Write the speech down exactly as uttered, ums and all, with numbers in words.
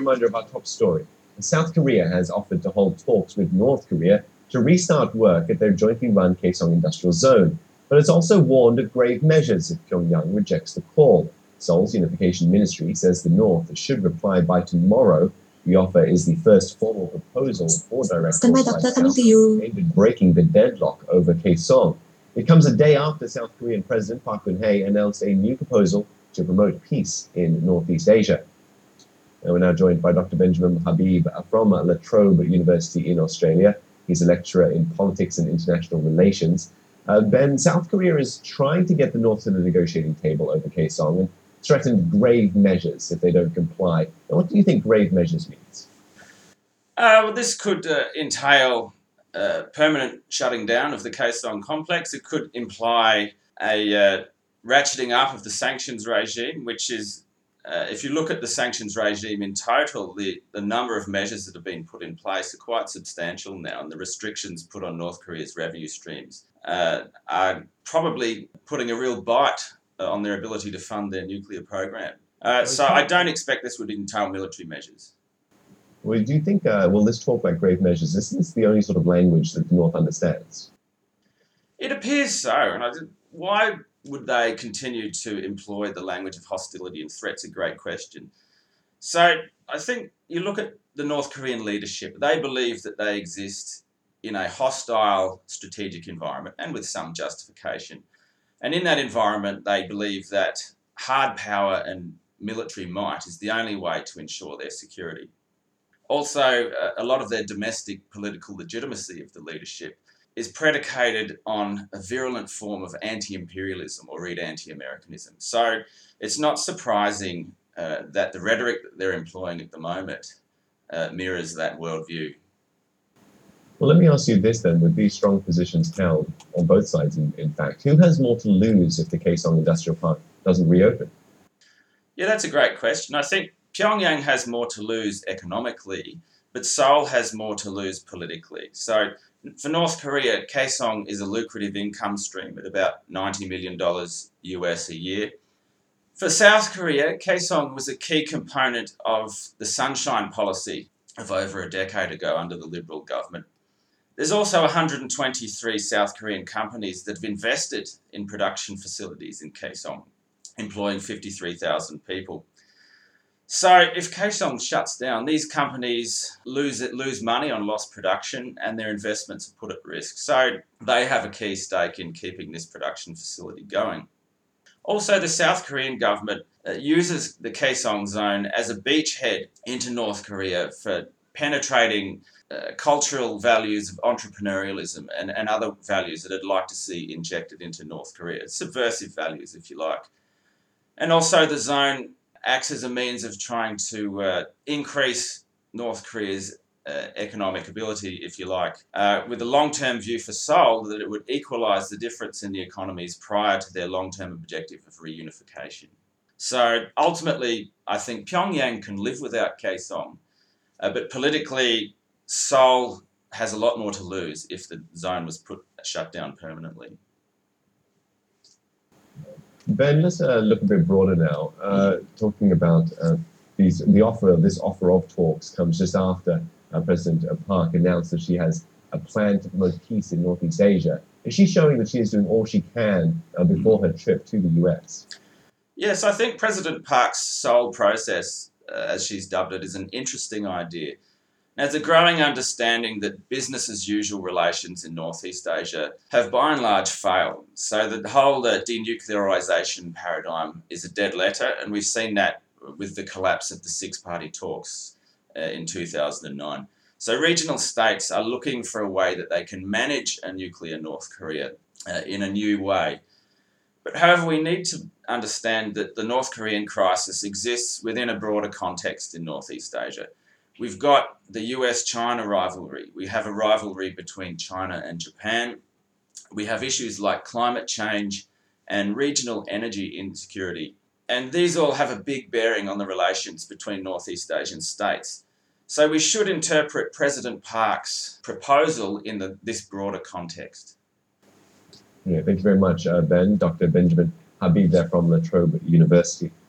reminder of our top story. South Korea has offered to hold talks with North Korea to restart work at their jointly run Kaesong Industrial Zone, but it's also warned of grave measures if Pyongyang rejects the call. Seoul's Unification Ministry says the North should reply by tomorrow. The offer is the first formal proposal for direct Stand by, talks by doctor. South Coming to you. aimed at breaking the deadlock over Kaesong. It comes a day after South Korean President Park Geun-hye announced a new proposal to promote peace in Northeast Asia. And we're now joined by Doctor Benjamin Habib from La Trobe University in Australia. He's a lecturer in politics and international relations. Uh, Ben, South Korea is trying to get the North to the negotiating table over Kaesong and threatened grave measures if they don't comply. Now, what do you think grave measures means? Uh, well, this could uh, entail uh, permanent shutting down of the Kaesong complex. It could imply a uh, ratcheting up of the sanctions regime, which is, uh, if you look at the sanctions regime in total, the, the number of measures that have been put in place are quite substantial now, and the restrictions put on North Korea's revenue streams uh, are probably putting a real bite on their ability to fund their nuclear program. Uh, so I don't expect this would entail military measures. Well, do you think, uh, well, this talk about grave measures, isn't this the only sort of language that the North understands? It appears so. And I did, why would they continue to employ the language of hostility and threat's a great question. So I think you look at the North Korean leadership, they believe that they exist in a hostile strategic environment and with some justification. And in that environment, they believe that hard power and military might is the only way to ensure their security. Also, a lot of their domestic political legitimacy of the leadership is predicated on a virulent form of anti-imperialism, or read anti-Americanism. So it's not surprising uh, that the rhetoric that they're employing at the moment uh, mirrors that worldview. Well, let me ask you this then, with these strong positions held on both sides, in, in fact, who has more to lose if the Kaesong Industrial Park doesn't reopen? Yeah, that's a great question. I think Pyongyang has more to lose economically, but Seoul has more to lose politically. So for North Korea, Kaesong is a lucrative income stream at about ninety million dollars U S a year. For South Korea, Kaesong was a key component of the Sunshine Policy of over a decade ago under the Liberal government. There's also one hundred twenty-three South Korean companies that have invested in production facilities in Kaesong, employing fifty-three thousand people. So if Kaesong shuts down, these companies lose it, lose money on lost production and their investments are put at risk. So they have a key stake in keeping this production facility going. Also, the South Korean government uh, uses the Kaesong zone as a beachhead into North Korea for penetrating uh, cultural values of entrepreneurialism and, and other values that I'd like to see injected into North Korea, subversive values, if you like. And also the zone acts as a means of trying to uh, increase North Korea's uh, economic ability, if you like, uh, with a long-term view for Seoul that it would equalise the difference in the economies prior to their long-term objective of reunification. So ultimately, I think Pyongyang can live without Kaesong, uh, but politically, Seoul has a lot more to lose if the zone was put shut down permanently. Ben, let's uh, look a bit broader now. Uh, talking about uh, these, the offer of this offer of talks comes just after uh, President Park announced that she has a plan to promote peace in Northeast Asia. Is she showing that she is doing all she can uh, before her trip to the U S? Yes, I think President Park's Seoul process, uh, as she's dubbed it, is an interesting idea. Now, there's a growing understanding that business as usual relations in Northeast Asia have by and large failed. So the whole uh, denuclearisation paradigm is a dead letter, and we've seen that with the collapse of the six-party talks uh, in two thousand nine. So regional states are looking for a way that they can manage a nuclear North Korea uh, in a new way. But however, we need to understand that the North Korean crisis exists within a broader context in Northeast Asia. We've got the U S China rivalry. We have a rivalry between China and Japan. We have issues like climate change and regional energy insecurity. And these all have a big bearing on the relations between Northeast Asian states. So we should interpret President Park's proposal in the, this broader context. Yeah, thank you very much, uh, Ben. Doctor Benjamin Habib there from La Trobe University.